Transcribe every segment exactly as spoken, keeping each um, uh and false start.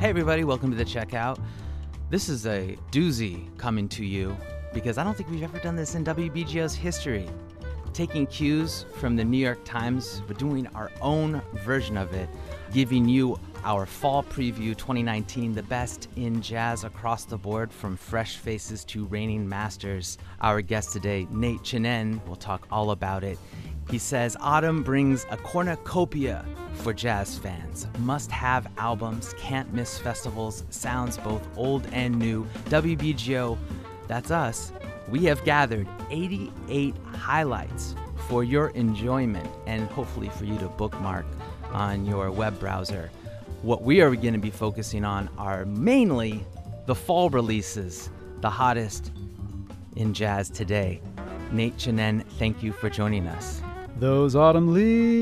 Hey everybody, welcome to The Checkout. This is a doozy coming to you because I don't think we've ever done this in W B G O's history. Taking cues from the New York Times, we're doing our own version of it, giving you our fall preview twenty nineteen, the best in jazz across the board from fresh faces to reigning masters. Our guest today, Nate Chinen, will talk all about it. He says autumn brings a cornucopia for jazz fans. Must-have albums, can't miss festivals, sounds both old and new. W B G O, that's us. We have gathered eighty-eight highlights for your enjoyment and hopefully for you to bookmark on your web browser. What we are going to be focusing on are mainly the fall releases, the hottest in jazz today. Nate Chinen, thank you for joining us. Those autumn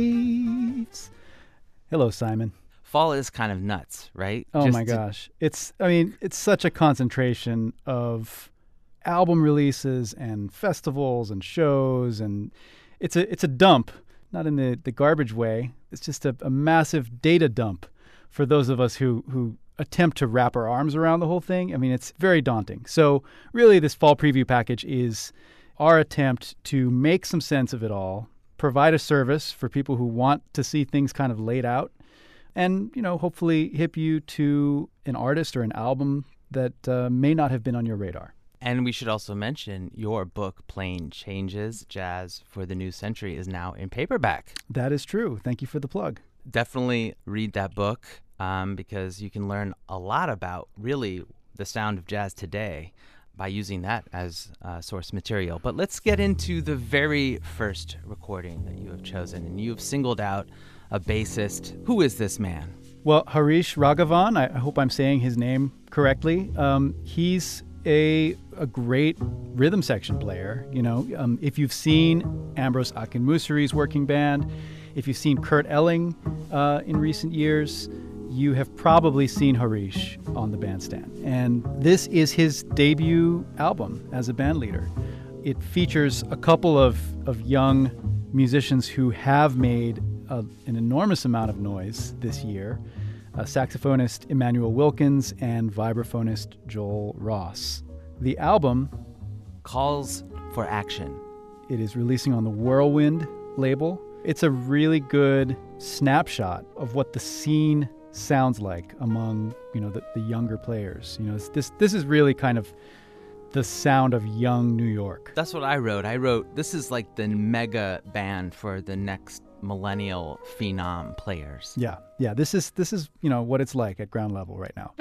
leaves. Hello, Simon. Fall is kind of nuts, right? Oh Just my to- gosh. It's, I mean, it's such a concentration of album releases and festivals and shows, and it's a it's a dump, not in the, the garbage way. It's just a, a massive data dump for those of us who, who attempt to wrap our arms around the whole thing. I mean, it's very daunting. So really, this fall preview package is our attempt to make some sense of it all, provide a service for people who want to see things kind of laid out, and, you know, hopefully hip you to an artist or an album that uh, may not have been on your radar. And we should also mention your book, Playing Changes, Jazz for the New Century, is now in paperback. That is true. Thank you for the plug. Definitely read that book um, because you can learn a lot about really the sound of jazz today by using that as uh, source material. But let's get into the very first recording that you have chosen. And you've singled out a bassist. Who is this man? Well, Harish Raghavan, I, I hope I'm saying his name correctly. Um, he's a a great rhythm section player. You know, um, if you've seen Ambrose Akinmusiri's working band, if you've seen Kurt Elling uh, in recent years, you have probably seen Harish on the bandstand. And this is his debut album as a band leader. It features a couple of, of young musicians who have made a, an enormous amount of noise this year. Uh, saxophonist Emmanuel Wilkins and vibraphonist Joel Ross. The album Calls for Action. It is releasing on the Whirlwind label. It's a really good snapshot of what the scene sounds like among, you know, the, the younger players. You know, it's, this this is really kind of the sound of young New York. That's what I wrote. I wrote, this is like the mega band for the next millennial phenom players. Yeah, yeah. This is this is you know what it's like at ground level right now.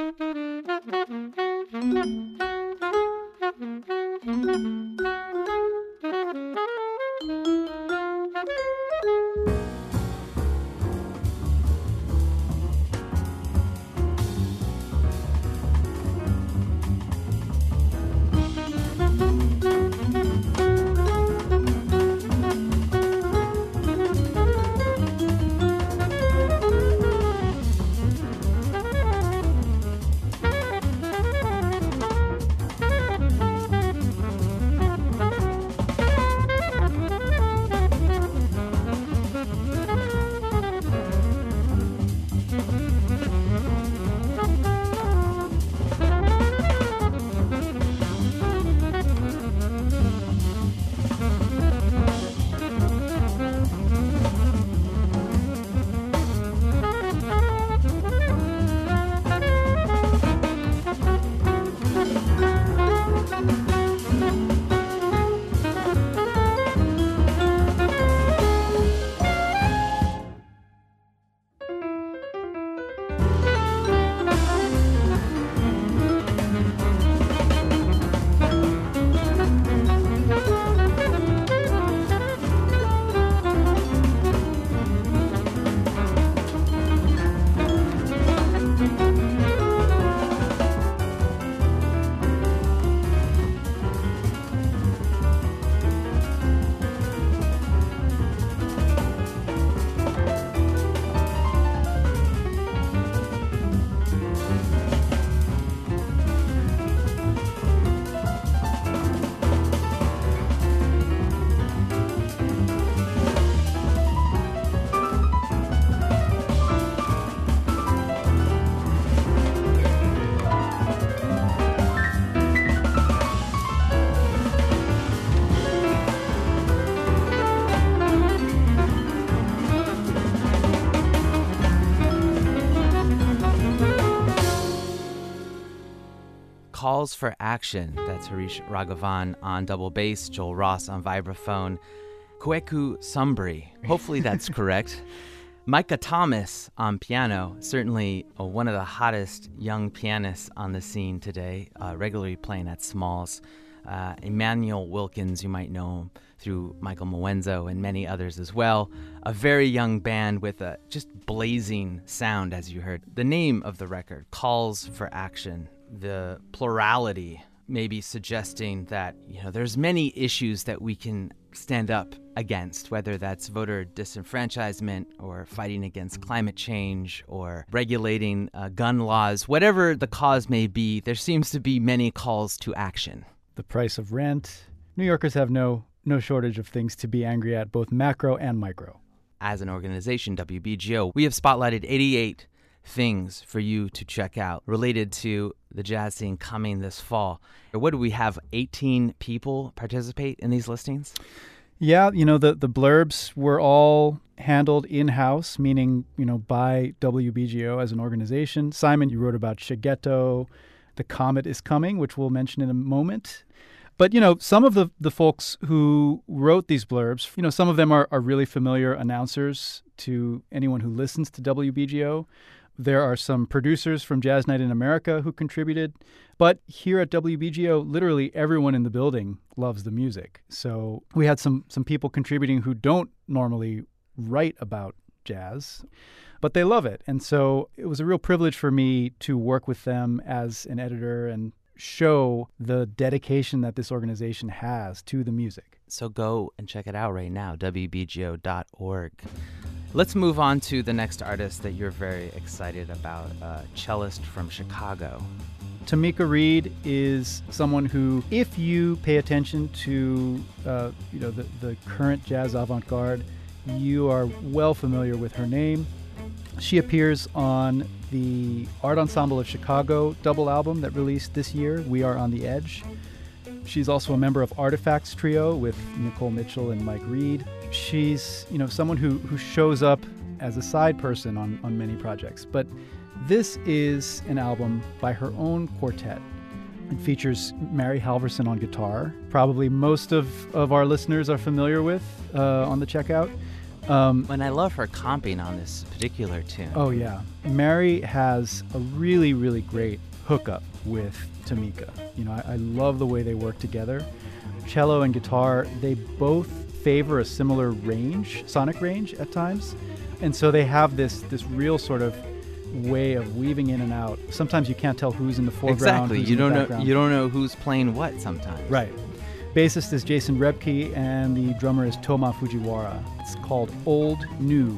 Calls for Action. That's Harish Raghavan on double bass, Joel Ross on vibraphone, Kweku Sumbri. Hopefully that's correct. Micah Thomas on piano, certainly uh, one of the hottest young pianists on the scene today, uh, regularly playing at Smalls. Uh, Emmanuel Wilkins, you might know him through Michael Moenzo and many others as well. A very young band with a just blazing sound, as you heard. The name of the record, Calls for Action, the plurality maybe suggesting that, you know, there's many issues that we can stand up against, whether that's voter disenfranchisement or fighting against climate change or regulating uh, gun laws, whatever the cause may be, there seems to be many calls to action. The price of rent. New Yorkers have no no shortage of things to be angry at, both macro and micro. As an organization, W B G O, we have spotlighted eighty-eight things for you to check out related to the jazz scene coming this fall. What do we have, eighteen people participate in these listings? Yeah, you know, the, the blurbs were all handled in-house, meaning, you know, by W B G O as an organization. Simon, you wrote about Shigeto, The Comet is Coming, which we'll mention in a moment. But, you know, some of the, the folks who wrote these blurbs, you know, some of them are, are really familiar announcers to anyone who listens to W B G O. There are some producers from Jazz Night in America who contributed. But here at W B G O, literally everyone in the building loves the music. So we had some some people contributing who don't normally write about jazz, but they love it. And so it was a real privilege for me to work with them as an editor and show the dedication that this organization has to the music. So go and check it out right now, W B G O dot org. Let's move on to the next artist that you're very excited about, a cellist from Chicago. Tamika Reed is someone who, if you pay attention to uh, you know the, the current jazz avant-garde, you are well familiar with her name. She appears on the Art Ensemble of Chicago double album that released this year, We Are on the Edge. She's also a member of Artifacts Trio with Nicole Mitchell and Mike Reed. She's, you know, someone who, who shows up as a side person on, on many projects. But this is an album by her own quartet. It features Mary Halverson on guitar. Probably most of, of our listeners are familiar with uh, on the checkout. Um, and I love her comping on this particular tune. Oh, yeah. Mary has a really, really great hookup with Tamika. You know, I, I love the way they work together. Cello and guitar, they both favor a similar range, sonic range at times. And so they have this this real sort of way of weaving in and out. Sometimes you can't tell who's in the foreground. Exactly. Who's You in the don't know background. you don't know who's playing what sometimes. Right. Bassist is Jason Rebke and the drummer is Toma Fujiwara. It's called Old New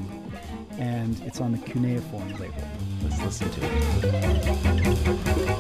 and it's on the Cuneiform label. Let's listen to it.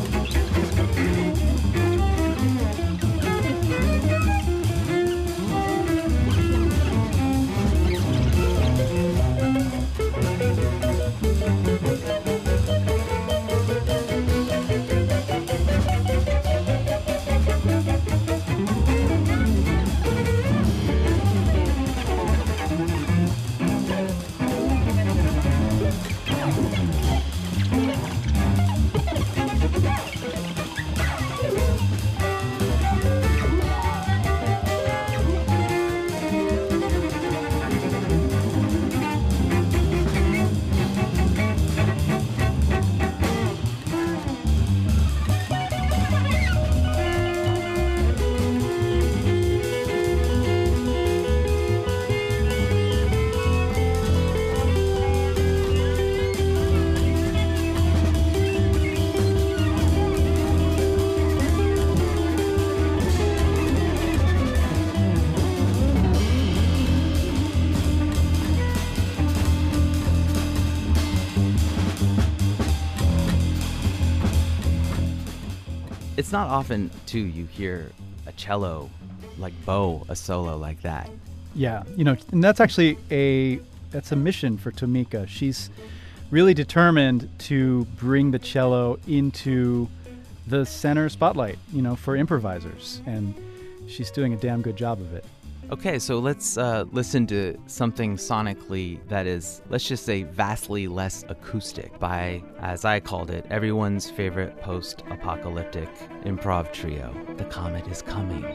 It's not often, too, you hear a cello like bow a solo like that. Yeah, you know, and that's actually a that's a mission for Tamika. She's really determined to bring the cello into the center spotlight, you know, for improvisers, and she's doing a damn good job of it. Okay, so let's uh, listen to something sonically that is, let's just say, vastly less acoustic by, as I called it, everyone's favorite post-apocalyptic improv trio, The Comet is Coming.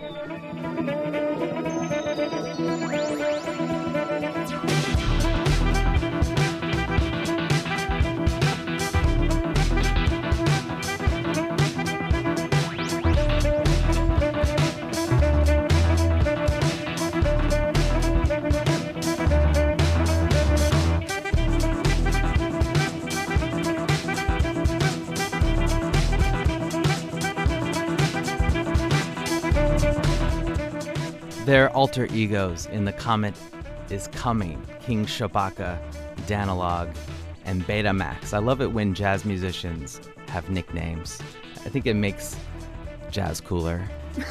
Their alter egos in The Comet is Coming, King Shabaka, Danalog, and Betamax. I love it when jazz musicians have nicknames. I think it makes jazz cooler.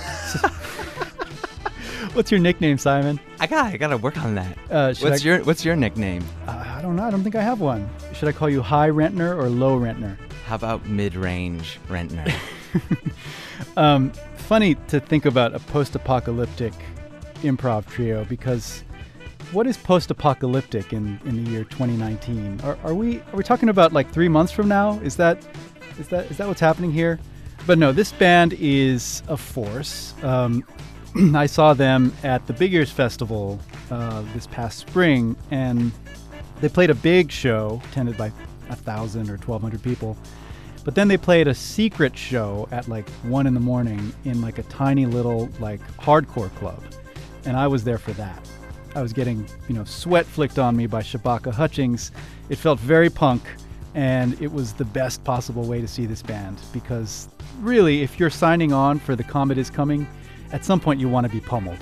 What's your nickname, Simon? I got I got to work on that. Uh, what's I, your What's your nickname? Uh, I don't know. I don't think I have one. Should I call you High Rentner or Low Rentner? How about mid-range Rentner? um, funny to think about a post-apocalyptic improv trio, because what is post-apocalyptic in, in the year twenty nineteen? Are, are we are we talking about like three months from now? Is that is that is that what's happening here? But no, this band is a force. Um, I saw them at the Big Ears Festival uh, this past spring, and they played a big show attended by a thousand or twelve hundred people. But then they played a secret show at like one in the morning in like a tiny little like hardcore club. And I was there for that. I was getting, you know, sweat flicked on me by Shabaka Hutchings. It felt very punk, and it was the best possible way to see this band, because really, if you're signing on for The Comet is Coming, at some point you want to be pummeled.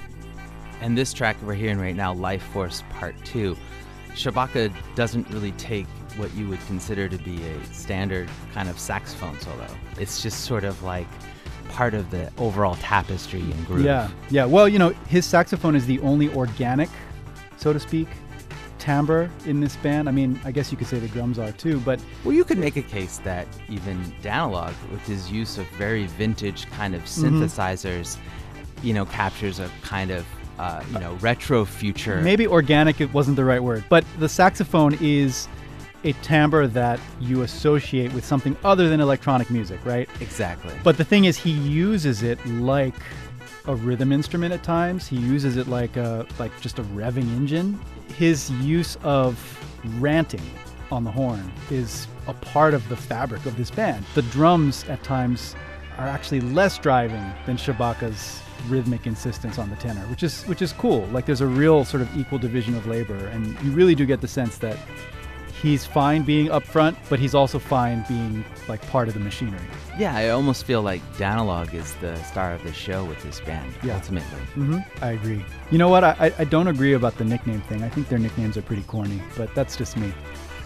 And this track we're hearing right now, Life Force Part two, Shabaka doesn't really take what you would consider to be a standard kind of saxophone solo. It's just sort of like part of the overall tapestry and groove. Yeah, yeah. Well, you know, his saxophone is the only organic, so to speak, timbre in this band. I mean, I guess you could say the drums are too, but... Well, you could make a case that even Danalog, with his use of very vintage kind of synthesizers, mm-hmm. you know, captures a kind of, uh, you know, retro future. Maybe organic, it wasn't the right word, but the saxophone is a timbre that you associate with something other than electronic music, right? Exactly. But the thing is, he uses it like a rhythm instrument at times. He uses it like a like just a revving engine. His use of ranting on the horn is a part of the fabric of this band. The drums at times are actually less driving than Shabaka's rhythmic insistence on the tenor, which is which is cool. Like, there's a real sort of equal division of labor, and you really do get the sense that he's fine being up front, but he's also fine being like part of the machinery. Yeah, I almost feel like Danalog is the star of the show with this band, yeah. ultimately. Mm-hmm. I agree. You know what? I, I don't agree about the nickname thing. I think their nicknames are pretty corny, but that's just me.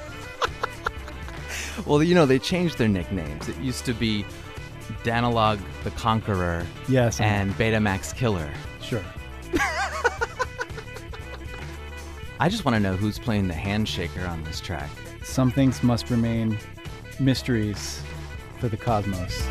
Well, you know, they changed their nicknames. It used to be Danalog the Conqueror, yes, and Betamax Killer. Sure. I just want to know who's playing the handshaker on this track. Some things must remain mysteries for the cosmos.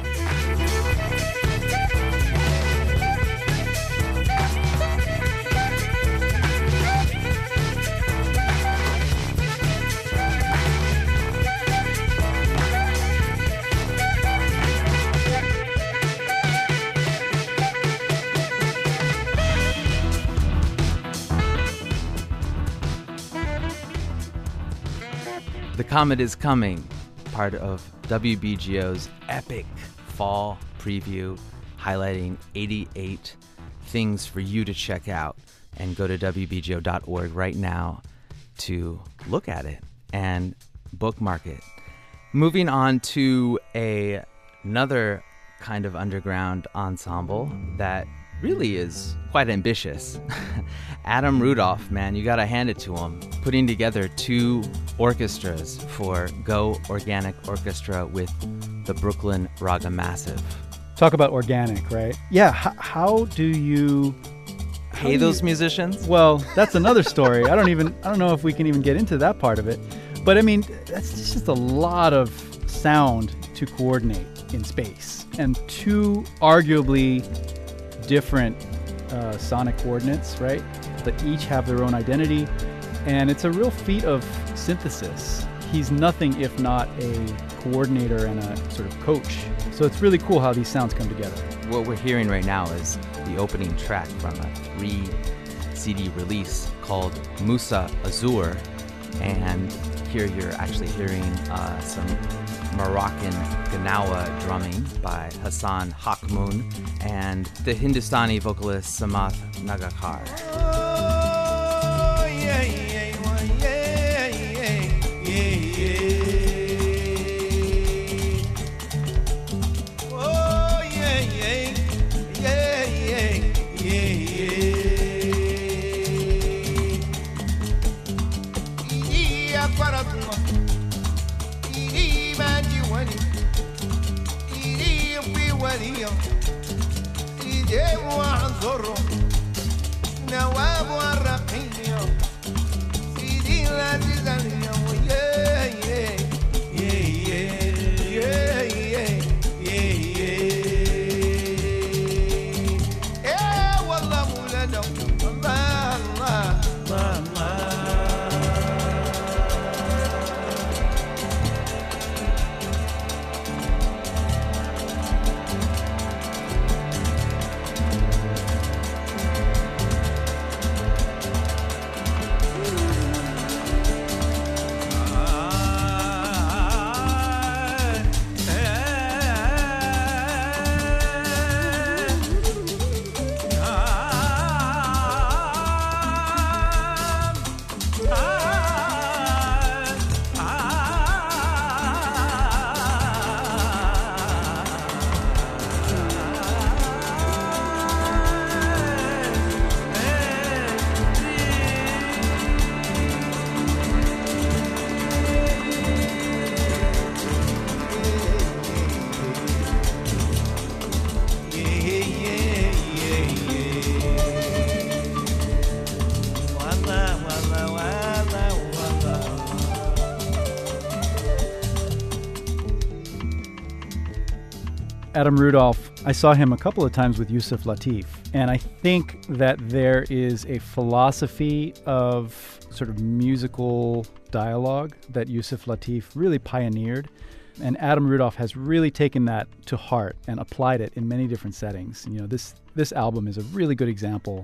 The Comet is Coming, part of W B G O's epic fall preview, highlighting eighty-eight things for you to check out. And go to W B G O dot org right now to look at it and bookmark it. Moving on to a, another kind of underground ensemble that really is quite ambitious. Adam Rudolph, man, you gotta hand it to him. Putting together two orchestras for Go Organic Orchestra with the Brooklyn Raga Massive. Talk about organic, right? Yeah, h- how do you... How Pay do those you, musicians? Well, that's another story. I don't even, I don't know if we can even get into that part of it. But I mean, that's just a lot of sound to coordinate in space. And two arguably different uh, sonic coordinates, right? That each have their own identity. And it's a real feat of synthesis. He's nothing if not a coordinator and a sort of coach. So it's really cool how these sounds come together. What we're hearing right now is the opening track from a three C D release called Musa Azur. And here you're actually hearing uh, some Moroccan Gnawa drumming by Hassan Hakmoun and the Hindustani vocalist Samath Nagakar. Adam Rudolph, I saw him a couple of times with Yusef Lateef, and I think that there is a philosophy of sort of musical dialogue that Yusef Lateef really pioneered, and Adam Rudolph has really taken that to heart and applied it in many different settings. You know, this this album is a really good example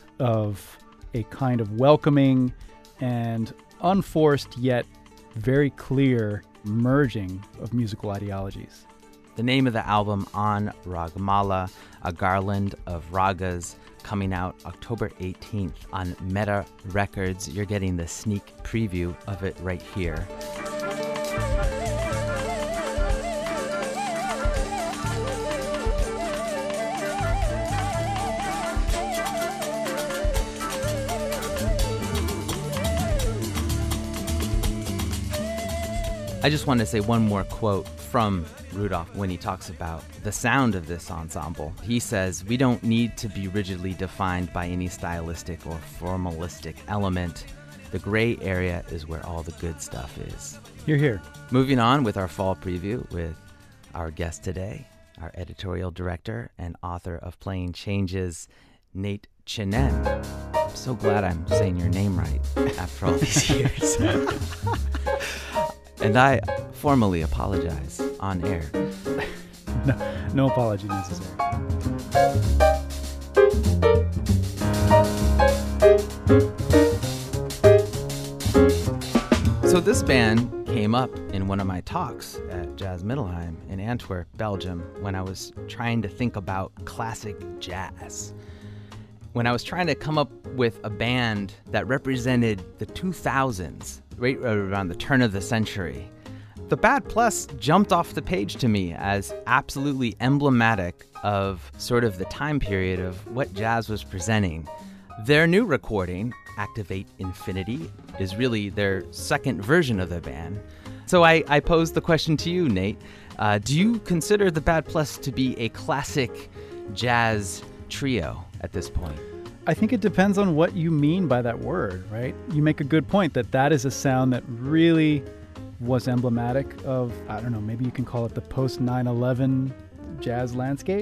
of a kind of welcoming and unforced yet very clear merging of musical ideologies. The name of the album, On Ragmala, A Garland of Ragas, coming out October eighteenth on Meta Records. You're getting the sneak preview of it right here. I just want to say one more quote from Rudolph when he talks about the sound of this ensemble. He says, "We don't need to be rigidly defined by any stylistic or formalistic element. The gray area is where all the good stuff is." Hear, hear. Moving on with our fall preview with our guest today, our editorial director and author of Playing Changes, Nate Chinen. I'm so glad I'm saying your name right after all these years. And I formally apologize on air. No, no apology necessary. So this band came up in one of my talks at Jazz Middelheim in Antwerp, Belgium, when I was trying to think about classic jazz. When I was trying to come up with a band that represented the two thousands, right around the turn of the century, The Bad Plus jumped off the page to me as absolutely emblematic of sort of the time period of what jazz was presenting. Their new recording, Activate Infinity, is really their second version of the band. So I, I posed the question to you, Nate. Uh, do you consider The Bad Plus to be a classic jazz trio at this point? I think it depends on what you mean by that word, right? You make a good point that that is a sound that really was emblematic of, I don't know, maybe you can call it the post nine eleven jazz landscape.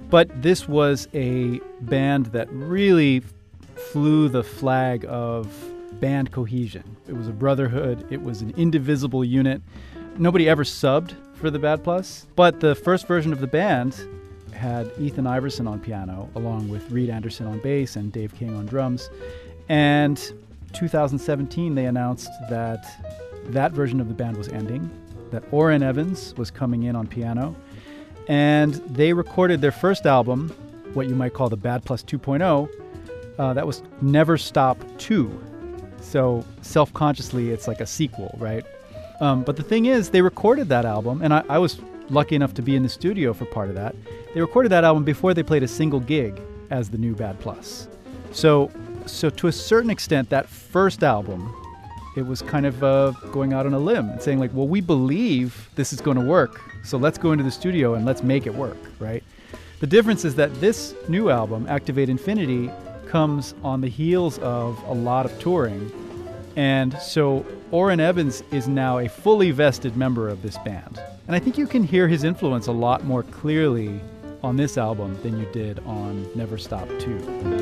But this was a band that really flew the flag of band cohesion. It was a brotherhood. It was an indivisible unit. Nobody ever subbed for the Bad Plus, but the first version of the band had Ethan Iverson on piano, along with Reed Anderson on bass and Dave King on drums. And two thousand seventeen, they announced that that version of the band was ending, that Orrin Evans was coming in on piano, and they recorded their first album, what you might call the Bad Plus two point oh. Uh, that was Never Stop two. So self-consciously, it's like a sequel, right? Um, but the thing is, they recorded that album, and I, I was lucky enough to be in the studio for part of that. They recorded that album before they played a single gig as the new Bad Plus. So, so to a certain extent, that first album, it was kind of uh, going out on a limb and saying like, well, we believe this is going to work, so let's go into the studio and let's make it work, right? The difference is that this new album, Activate Infinity, comes on the heels of a lot of touring. And so Orrin Evans is now a fully vested member of this band. And I think you can hear his influence a lot more clearly on this album than you did on Never Stop two.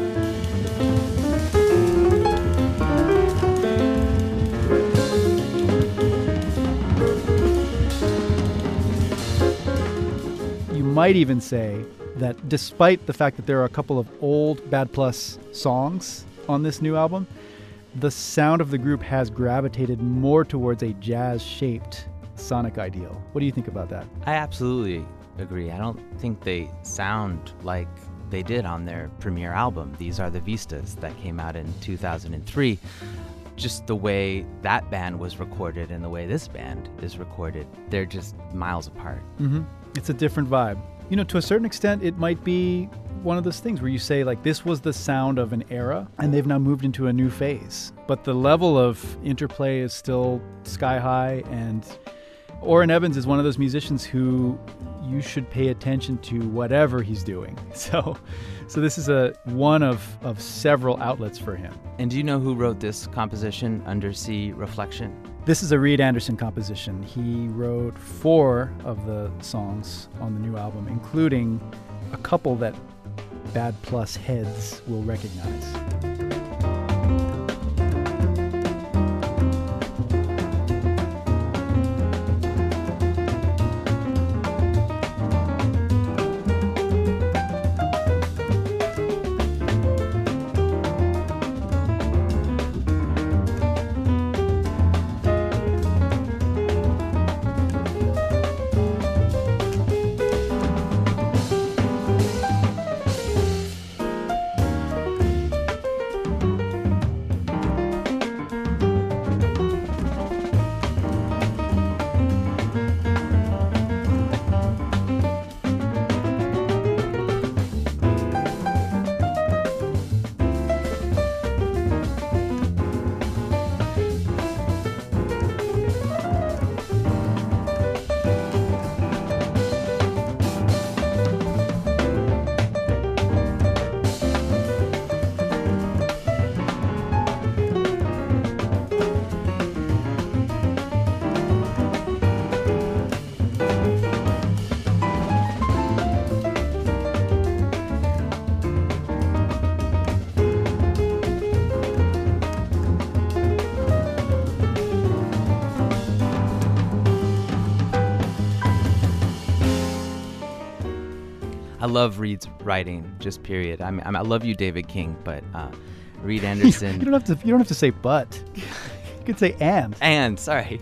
You might even say that despite the fact that there are a couple of old Bad Plus songs on this new album, the sound of the group has gravitated more towards a jazz-shaped sonic ideal. What do you think about that? I absolutely agree. I don't think they sound like they did on their premiere album. These Are the Vistas that came out in two thousand three. Just the way that band was recorded and the way this band is recorded, they're just miles apart. Mm-hmm. It's a different vibe. You know, to a certain extent, it might be one of those things where you say, like, this was the sound of an era, and they've now moved into a new phase. But the level of interplay is still sky high, and Orrin Evans is one of those musicians who you should pay attention to whatever he's doing. So so this is a one of, of several outlets for him. And do you know who wrote this composition, Undersea Reflection? This is a Reed Anderson composition. He wrote four of the songs on the new album, including a couple that Bad Plus heads will recognize. I love Reed's writing, just period. I mean, I love you, David King, but uh, Reed Anderson. you don't have to. You don't have to say but. You could say and. And sorry.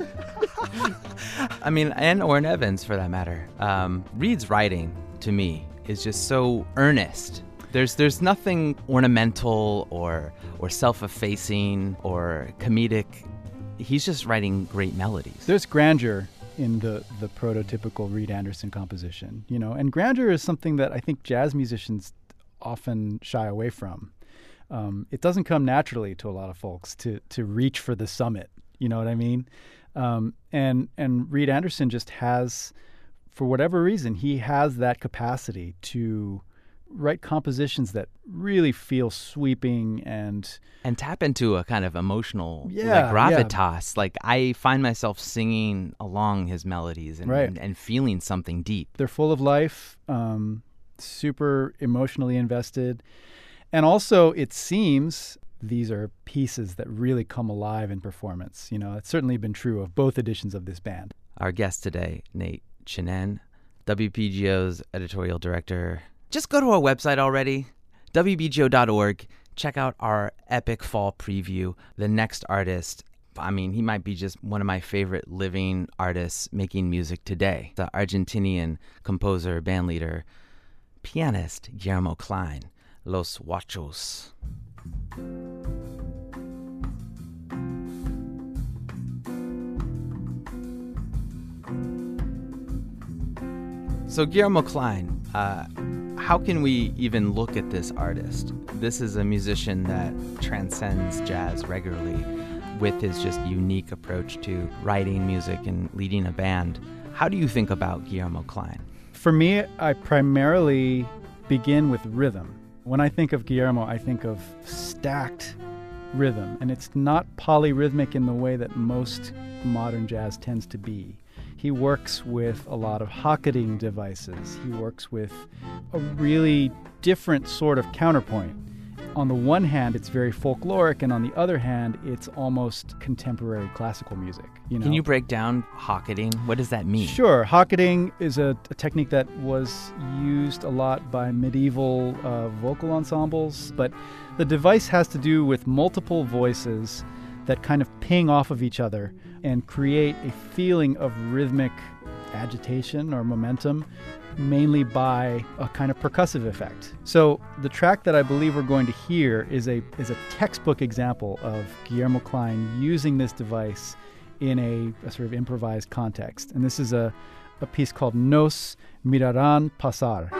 I mean, and Orrin Evans for that matter. Um, Reed's writing to me is just so earnest. There's there's nothing ornamental or or self-effacing or comedic. He's just writing great melodies. There's grandeur in the, the prototypical Reed Anderson composition, you know, and grandeur is something that I think jazz musicians often shy away from. Um, it doesn't come naturally to a lot of folks to to reach for the summit, you know what I mean? Um, and and Reed Anderson just has, for whatever reason, he has that capacity to write compositions that really feel sweeping and and tap into a kind of emotional yeah, like gravitas. Yeah. Like I find myself singing along his melodies and, right. and, and feeling something deep. They're full of life. Um, super emotionally invested. And also, it seems these are pieces that really come alive in performance. You know, it's certainly been true of both editions of this band. Our guest today, Nate Chinen, W B G O's editorial director. Just go to our website already, W B G O dot org. Check out our epic fall preview. The next artist, I mean, he might be just one of my favorite living artists making music today. The Argentinian composer, bandleader, pianist, Guillermo Klein, Los Huachos. So Guillermo Klein, uh, how can we even look at this artist? This is a musician that transcends jazz regularly with his just unique approach to writing music and leading a band. How do you think about Guillermo Klein? For me, I primarily begin with rhythm. When I think of Guillermo, I think of stacked rhythm, and it's not polyrhythmic in the way that most modern jazz tends to be. He works with a lot of Hocketing devices. He works with a really different sort of counterpoint. On the one hand, it's very folkloric, and on the other hand, it's almost contemporary classical music. You know? Can you break down Hocketing? What does that mean? Sure. Hocketing is a, a technique that was used a lot by medieval uh, vocal ensembles, but the device has to do with multiple voices that kind of ping off of each other and create a feeling of rhythmic agitation or momentum, mainly by a kind of percussive effect. So the track that I believe we're going to hear is a is a textbook example of Guillermo Klein using this device in a, a sort of improvised context. And this is a, a piece called Nos Mirarán Pasar.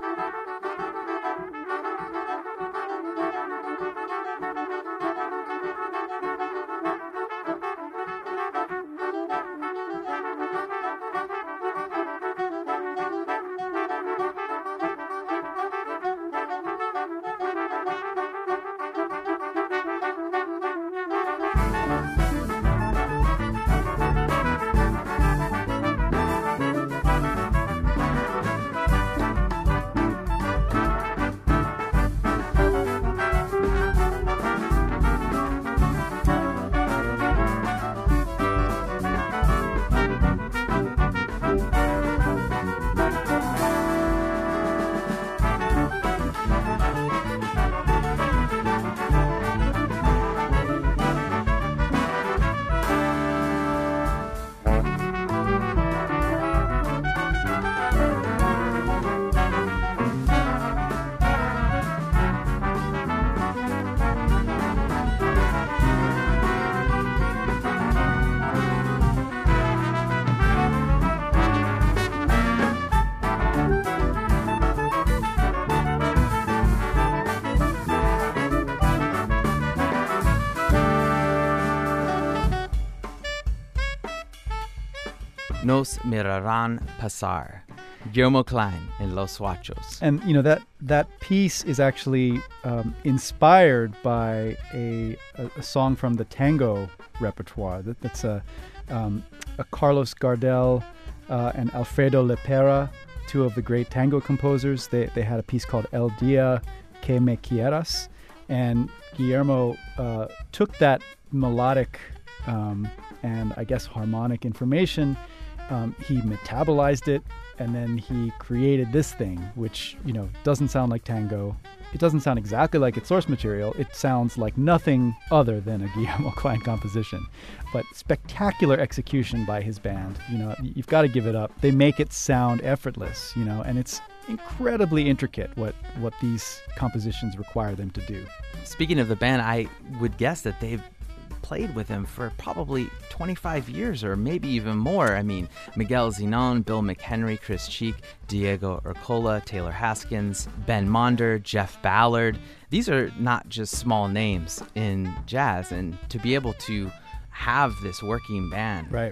Nos Mirarán Pasar, Guillermo Klein and Los Huachos. And, you know, that that piece is actually um, inspired by a, a, a song from the tango repertoire. That, that's a, um, a Carlos Gardel uh, and Alfredo Lepera, two of the great tango composers. They, they had a piece called El Día Que Me Quieras. And Guillermo uh, took that melodic um, and, I guess, harmonic information. Um, he metabolized it, and then he created this thing, which, you know, doesn't sound like tango. It doesn't sound exactly like its source material. It sounds like nothing other than a Guillermo Klein composition. But spectacular execution by his band. You know, you've got to give it up. They make it sound effortless, you know, and it's incredibly intricate what, what these compositions require them to do. Speaking of the band, I would guess that they've played with him for probably twenty-five years or maybe even more. I mean, Miguel Zenon, Bill McHenry, Chris Cheek, Diego Urcola, Taylor Haskins, Ben Monder, Jeff Ballard. These are not just small names in jazz, and to be able to have this working band right.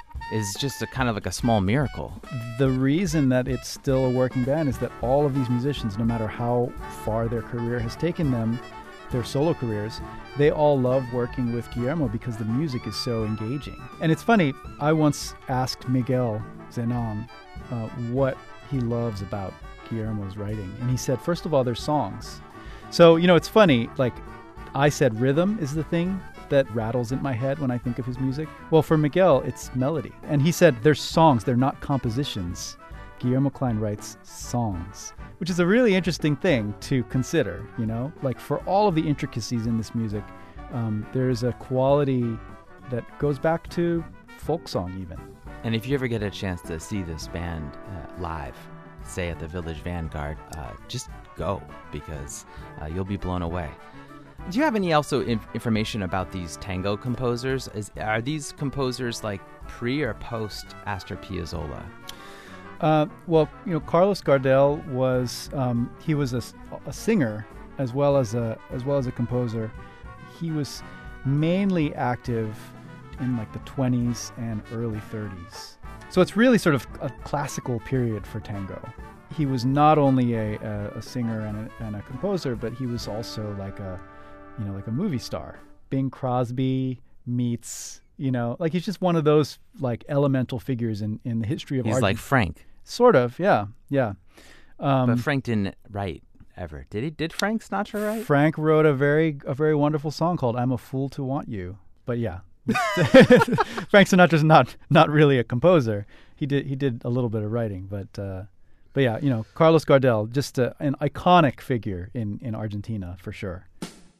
is just a kind of like a small miracle. The reason that it's still a working band is that all of these musicians, no matter how far their career has taken them, their solo careers, they all love working with Guillermo because the music is so engaging. And it's funny, I once asked Miguel Zenon uh, what he loves about Guillermo's writing. And he said, first of all, there's songs. So, you know, it's funny, like I said rhythm is the thing that rattles in my head when I think of his music. Well, for Miguel, it's melody. And he said there's songs, they're not compositions. Guillermo Klein writes songs, which is a really interesting thing to consider, you know? Like for all of the intricacies in this music, um, there's a quality that goes back to folk song even. And if you ever get a chance to see this band uh, live, say at the Village Vanguard, uh, just go, because uh, you'll be blown away. Do you have any also inf- information about these tango composers? Is, are these composers like pre or post Astor Piazzolla? Uh, well, you know, Carlos Gardel was um, he was a, a singer as well as a as well as a composer. He was mainly active in like the twenties and early thirties. So it's really sort of a classical period for tango. He was not only a, a, a singer and a, and a composer, but he was also like a, you know, like a movie star. Bing Crosby meets, you know, like he's just one of those like elemental figures in, in the history of art. He's like Frank. Sort of, yeah, yeah. Um, but Frank didn't write ever, did he? Did Frank Sinatra write? Frank wrote a very a very wonderful song called "I'm a Fool to Want You." But yeah, Frank Sinatra's not not really a composer. He did he did a little bit of writing, but uh, but yeah, you know, Carlos Gardel, just a, an iconic figure in in Argentina for sure.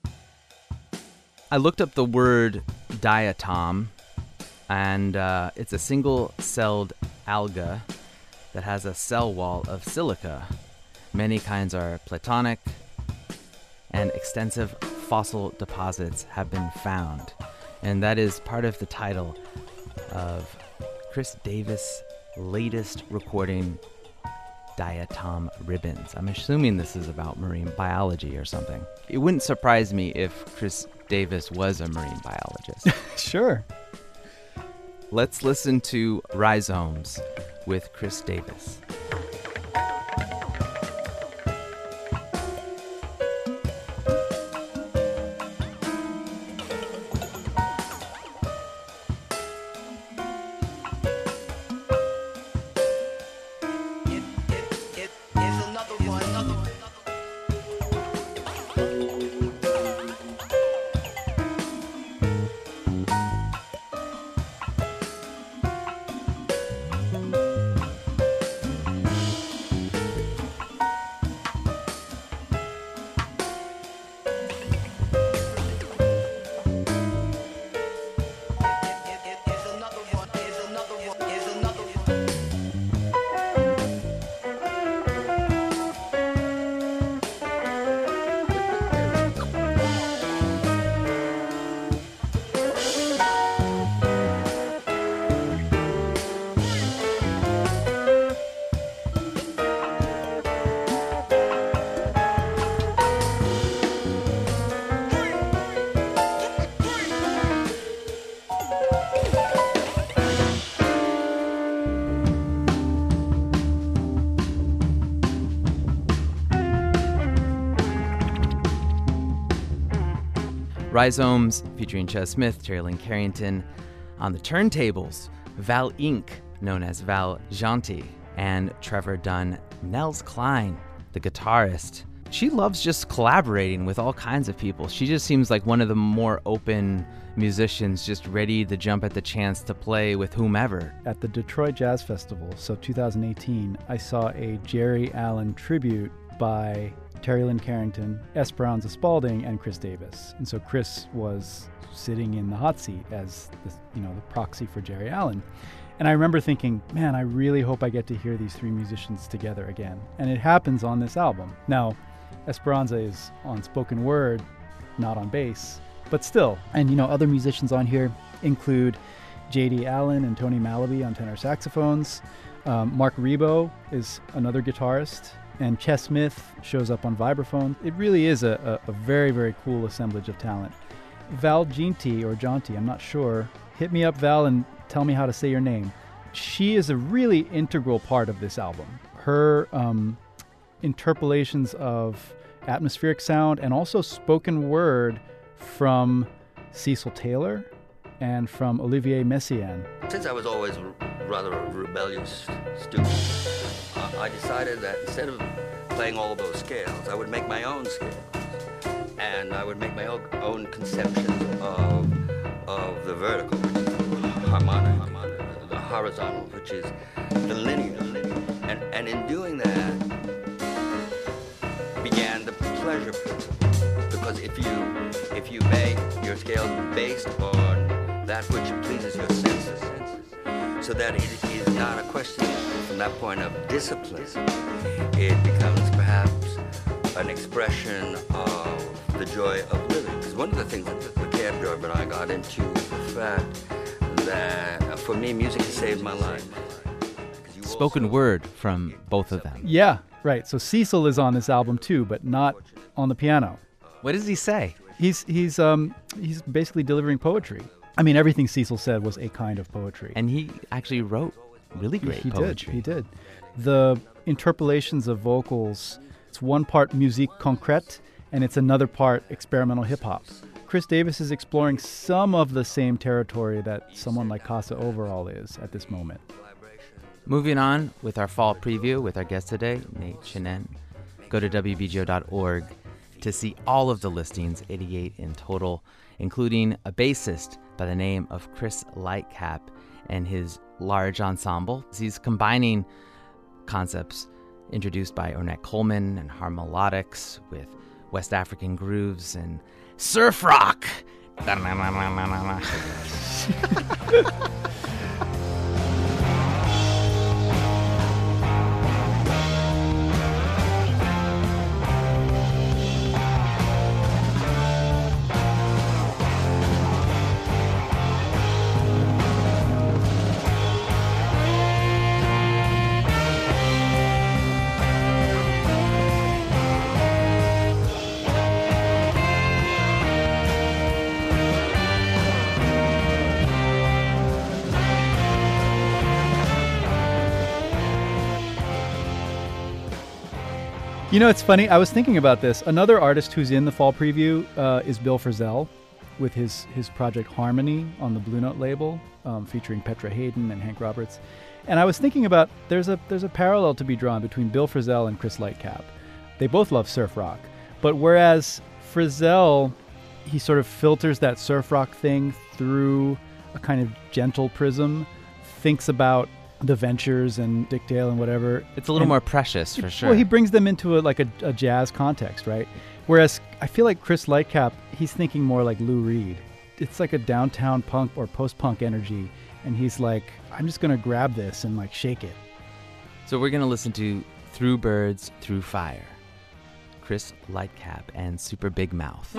I looked up the word diatom, and uh, it's a single-celled alga that has a cell wall of silica. Many kinds are platonic, and extensive fossil deposits have been found. And that is part of the title of Chris Davis' latest recording, Diatom Ribbons. I'm assuming this is about marine biology or something. It wouldn't surprise me if Chris Davis was a marine biologist. Sure. Let's listen to Rhizomes with Chris Davis. Rhizomes, featuring Ches Smith, Terry Lynn Carrington. On the turntables, Val Inc., known as Val Jeanty, and Trevor Dunn. Nels Cline, the guitarist. She loves just collaborating with all kinds of people. She just seems like one of the more open musicians, just ready to jump at the chance to play with whomever. At the Detroit Jazz Festival, so two thousand eighteen, I saw a Jerry Allen tribute by Terry Lynn Carrington, Esperanza Spalding, and Chris Davis. And so Chris was sitting in the hot seat as the, you know, the proxy for Jerry Allen. And I remember thinking, man, I really hope I get to hear these three musicians together again. And it happens on this album. Now, Esperanza is on spoken word, not on bass, but still. And, you know, other musicians on here include J D Allen and Tony Malaby on tenor saxophones. Um, Mark Rebo is another guitarist. And Ches Smith shows up on vibraphone. It really is a, a, a very, very cool assemblage of talent. Val Jeanty, or Jaunty, I'm not sure. Hit me up, Val, and tell me how to say your name. She is a really integral part of this album. Her um, interpolations of atmospheric sound and also spoken word from Cecil Taylor and from Olivier Messiaen. Since I was always rather a rebellious student, uh, I decided that instead of playing all of those scales, I would make my own scales. And I would make my own, own conceptions of, of the vertical, which is harmonic, harmonic, the horizontal, which is the linear. And, and in doing that, began the pleasure principle. Because if you, if you make your scales based on that which pleases your senses, so that it is not a question from that point of discipline, it becomes perhaps an expression of the joy of living. Because one of the things that the cab driver and I got into was the fact that, uh, for me, music has saved my life. Spoken word from both of them. Yeah, right. So Cecil is on this album too, but not on the piano. What does he say? He's he's um he's basically delivering poetry. I mean, everything Cecil said was a kind of poetry. And he actually wrote really great he poetry. He did. He did. The interpolations of vocals, it's one part musique concrète and it's another part experimental hip hop. Chris Davis is exploring some of the same territory that someone like Kassa Overall is at this moment. Moving on with our fall preview with our guest today, Nate Chinen. Go to W B G O dot org to see all of the listings, eighty-eight in total, including a bassist by the name of Chris Lightcap and his large ensemble. He's combining concepts introduced by Ornette Coleman and Harmolodics with West African grooves and surf rock. You know, it's funny. I was thinking about this. Another artist who's in the fall preview uh, is Bill Frisell with his, his project Harmony on the Blue Note label, um, featuring Petra Hayden and Hank Roberts. And I was thinking about there's a there's a parallel to be drawn between Bill Frisell and Chris Lightcap. They both love surf rock. But whereas Frisell, he sort of filters that surf rock thing through a kind of gentle prism, thinks about the Ventures and Dick Dale and whatever. It's a little and, more precious, for sure. Well, he brings them into a, like a, a jazz context, right? Whereas I feel like Chris Lightcap, he's thinking more like Lou Reed. It's like a downtown punk or post-punk energy, and he's like, I'm just going to grab this and like shake it. So we're going to listen to Through Birds, Through Fire, Chris Lightcap and Super Big Mouth.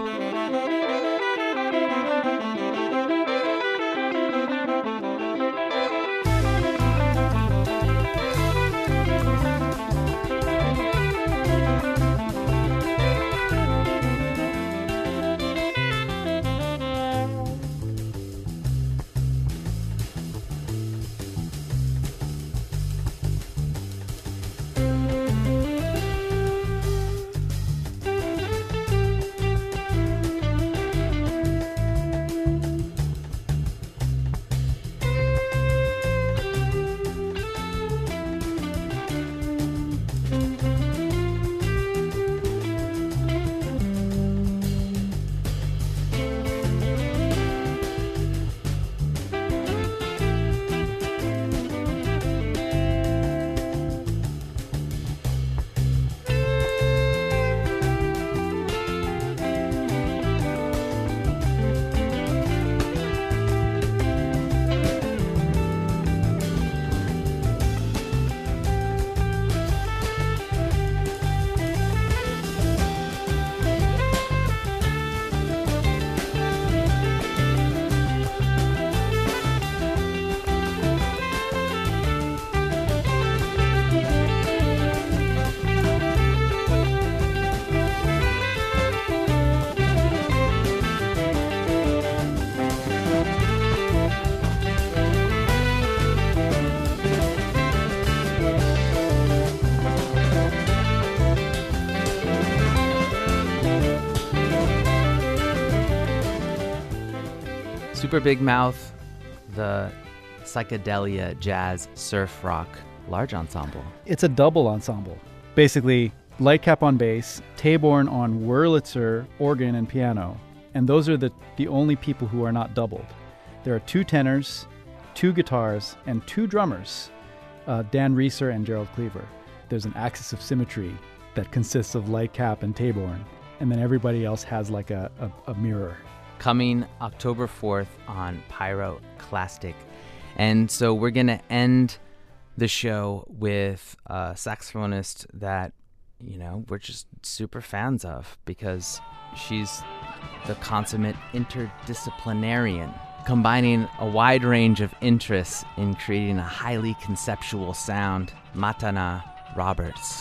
Super Big Mouth, the psychedelia, jazz, surf rock large ensemble. It's a double ensemble. Basically, Lightcap on bass, Taborn on Wurlitzer organ and piano. And those are the, the only people who are not doubled. There are two tenors, two guitars, and two drummers, uh, Dan Reeser and Gerald Cleaver. There's an axis of symmetry that consists of Lightcap and Taborn. And then everybody else has like a, a, a mirror. Coming October fourth on Pyroclastic. And so we're going to end the show with a saxophonist that, you know, we're just super fans of because she's the consummate interdisciplinarian, combining a wide range of interests in creating a highly conceptual sound, Matana Roberts.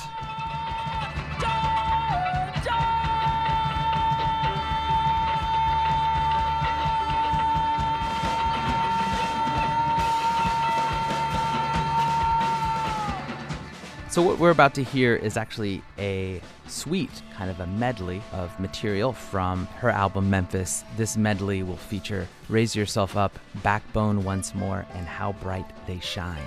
So what we're about to hear is actually a suite, kind of a medley of material from her album Memphis. This medley will feature Raise Yourself Up, Backbone Once More, and How Bright They Shine.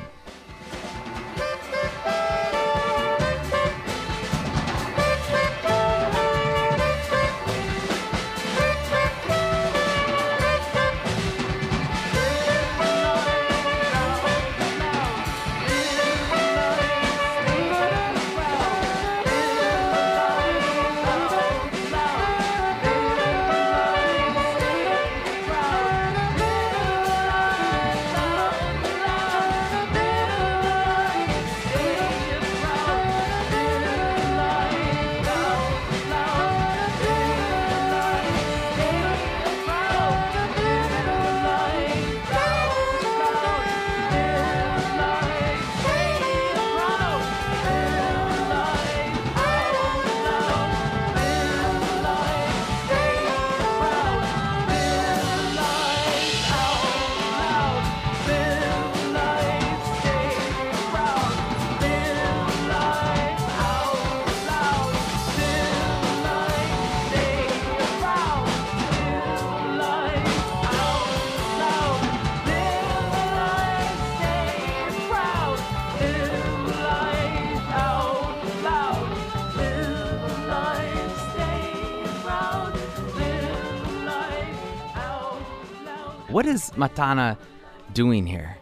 What is Matana doing here?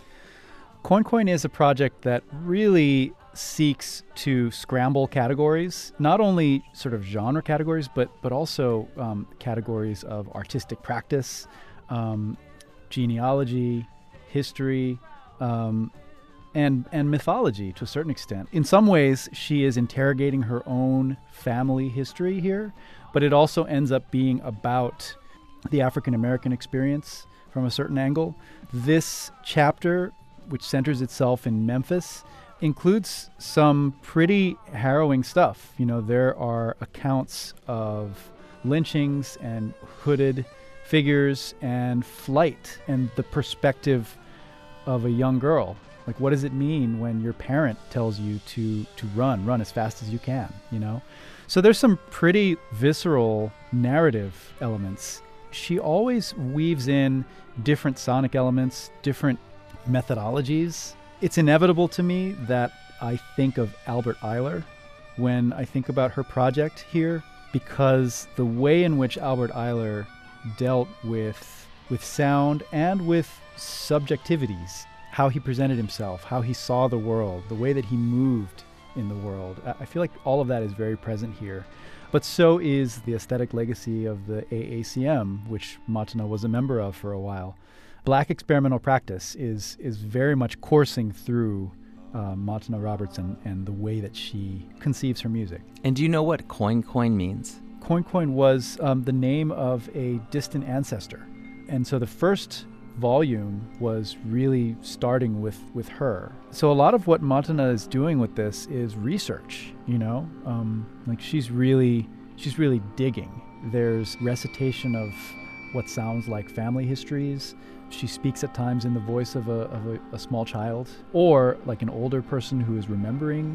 Coin Coin is a project that really seeks to scramble categories, not only sort of genre categories, but but also um, categories of artistic practice, um, genealogy, history, um, and and mythology to a certain extent. In some ways, she is interrogating her own family history here, but it also ends up being about the African American experience from a certain angle. This chapter, which centers itself in Memphis, includes some pretty harrowing stuff. You know, there are accounts of lynchings and hooded figures and flight and the perspective of a young girl. Like, what does it mean when your parent tells you to to run, run as fast as you can, you know? So there's some pretty visceral narrative elements. She always weaves in different sonic elements, different methodologies. It's inevitable to me that I think of Albert Ayler when I think about her project here, because the way in which Albert Ayler dealt with with sound and with subjectivities, how he presented himself, how he saw the world, the way that he moved in the world, I feel like all of that is very present here. But so is the aesthetic legacy of the A A C M, which Matana was a member of for a while. Black experimental practice is is very much coursing through uh, Matana Roberts and, and the way that she conceives her music. And do you know what Coin Coin means? Coin Coin was um, the name of a distant ancestor. And so the first volume was really starting with, with her. So a lot of what Matana is doing with this is research, you know? Um, like she's really, she's really digging. There's recitation of what sounds like family histories. She speaks at times in the voice of a, of a, a small child, or like an older person who is remembering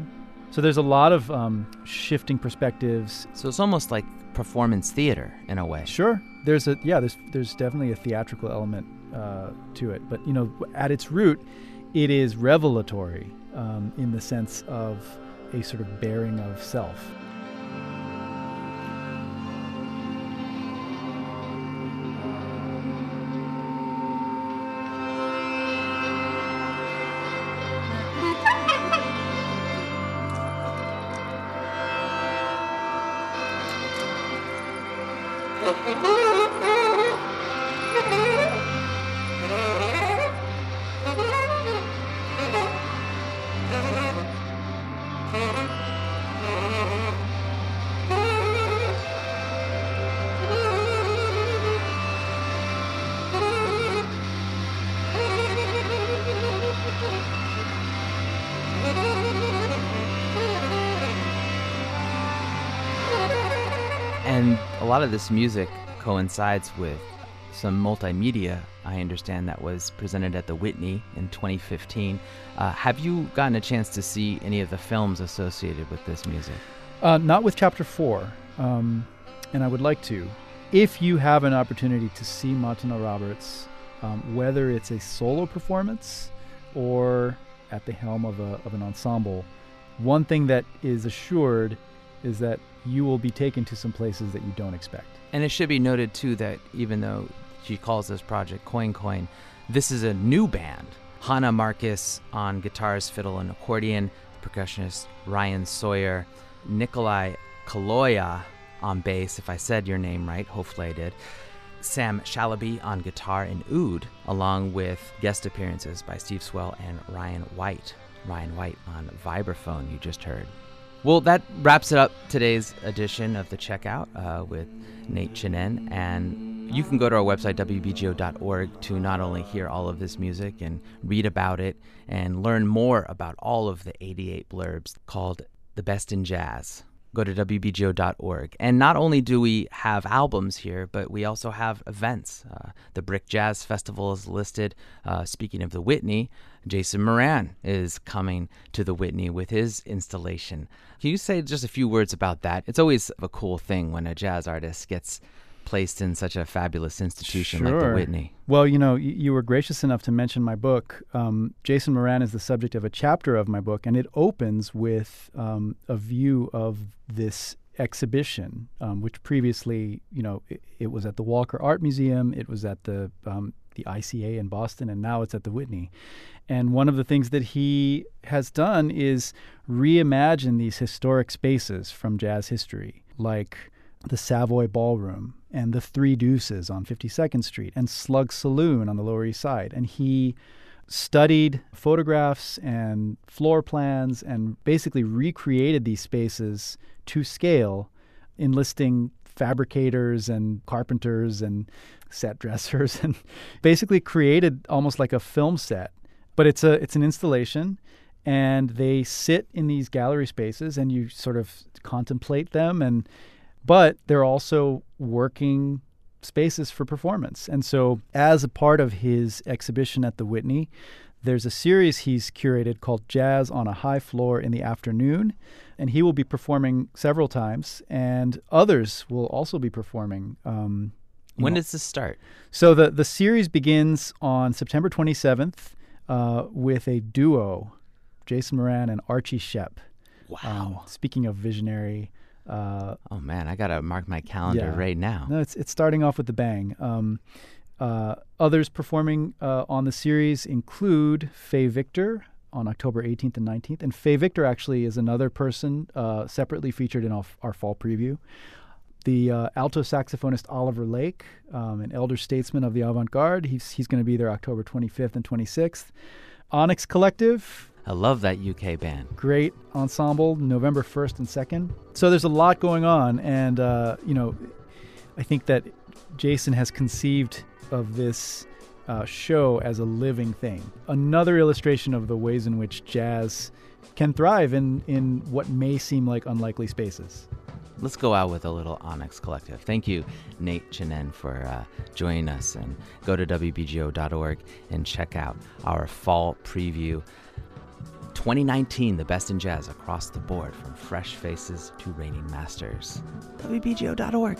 So there's a lot of um, shifting perspectives. So it's almost like performance theater in a way. Sure. There's a yeah. There's there's definitely a theatrical element uh, to it, but you know, at its root, it is revelatory um, in the sense of a sort of bearing of self. And a lot of this music coincides with some multimedia, I understand, that was presented at the Whitney in twenty fifteen. Uh, have you gotten a chance to see any of the films associated with this music? Uh, not with Chapter four, um, and I would like to. If you have an opportunity to see Martina Roberts, um, whether it's a solo performance or at the helm of, a, of an ensemble, one thing that is assured is that you will be taken to some places that you don't expect. And it should be noted, too, that even though she calls this project Coin Coin, this is a new band. Hannah Marcus on guitars, fiddle, and accordion, percussionist Ryan Sawyer, Nikolai Kaloya on bass, if I said your name right, hopefully I did, Sam Shalaby on guitar and oud, along with guest appearances by Steve Swell and Ryan White. Ryan White on vibraphone, you just heard. Well, that wraps it up today's edition of The Checkout uh, with Nate Chinen. And you can go to our website, w b g o dot org, to not only hear all of this music and read about it and learn more about all of the eighty-eight blurbs called The Best in Jazz. Go to w b g o dot org. And not only do we have albums here, but we also have events. Uh, the Brick Jazz Festival is listed. Uh, speaking of the Whitney, Jason Moran is coming to the Whitney with his installation. Can you say just a few words about that? It's always a cool thing when a jazz artist gets placed in such a fabulous institution Sure. like the Whitney. Well, you know, you, you were gracious enough to mention my book. Um, Jason Moran is the subject of a chapter of my book, and it opens with um, a view of this exhibition, um, which previously, you know, it, it was at the Walker Art Museum, it was at the um, the I C A in Boston, and now it's at the Whitney. And one of the things that he has done is reimagine these historic spaces from jazz history, like the Savoy Ballroom and the Three Deuces on fifty-second Street and Slug Saloon on the Lower East Side. And he studied photographs and floor plans and basically recreated these spaces to scale, enlisting fabricators and carpenters and set dressers, and basically created almost like a film set. But it's a it's an installation, and they sit in these gallery spaces, and you sort of contemplate them, and but they're also working spaces for performance. And so as a part of his exhibition at the Whitney, there's a series he's curated called Jazz on a High Floor in the Afternoon, and he will be performing several times, and others will also be performing. Um, When know. does this start? So the, the series begins on September twenty-seventh uh, with a duo, Jason Moran and Archie Shepp. Wow. Um, speaking of visionary... Uh, oh, man, I got to mark my calendar yeah. right now. No, it's it's starting off with the bang. Um, uh, others performing uh, on the series include Faye Victor on October eighteenth and nineteenth. And Faye Victor actually is another person uh, separately featured in our, our fall preview. The uh, alto saxophonist Oliver Lake, um, an elder statesman of the avant-garde, he's, he's going to be there October twenty-fifth and twenty-sixth. Onyx Collective. I love that U K band. Great ensemble, November first and second. So there's a lot going on, and, uh, you know, I think that Jason has conceived of this uh, show as a living thing. Another illustration of the ways in which jazz can thrive in, in what may seem like unlikely spaces. Let's go out with a little Onyx Collective. Thank you, Nate Chinen, for uh, joining us. And go to w b g o dot org and check out our fall preview. twenty nineteen, the best in jazz across the board, from fresh faces to reigning masters. W B G O dot org.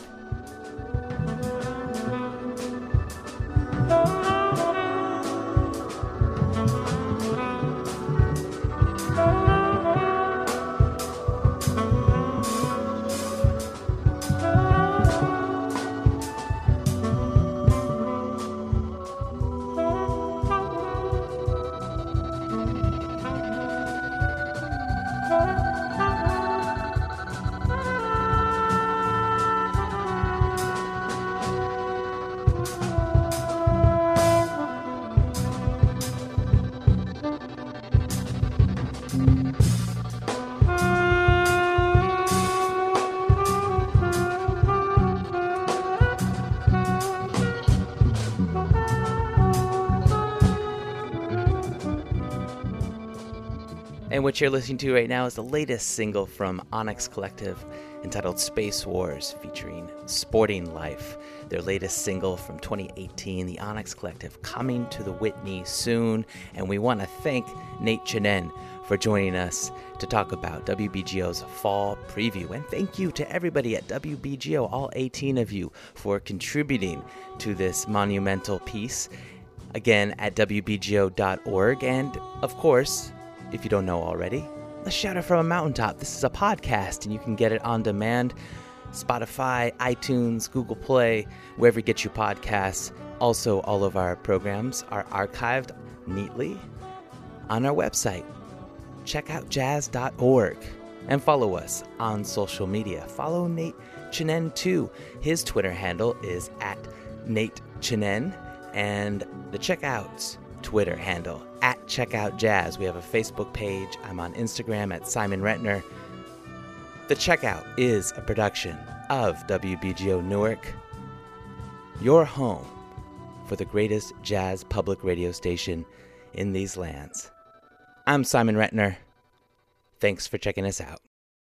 And what you're listening to right now is the latest single from Onyx Collective entitled Space Wars, featuring Sporting Life. Their latest single from twenty eighteen, the Onyx Collective, coming to the Whitney soon. And we want to thank Nate Chinen for joining us to talk about W B G O's fall preview. And thank you to everybody at W B G O, all eighteen of you, for contributing to this monumental piece. Again, at W B G O dot org. And, of course, if you don't know already, let's shout it from a mountaintop. This is a podcast, and you can get it on demand. Spotify, iTunes, Google Play, wherever you get your podcasts. Also, all of our programs are archived neatly on our website, check out jazz dot org, and follow us on social media. Follow Nate Chinen too. His Twitter handle is at Nate Chinen, and the Checkouts Twitter handle at Checkout Jazz. We have a Facebook page. I'm on Instagram at Simon Retner. The Checkout is a production of W B G O Newark, your home for the greatest jazz public radio station in these lands. I'm Simon Retner. Thanks for checking us out.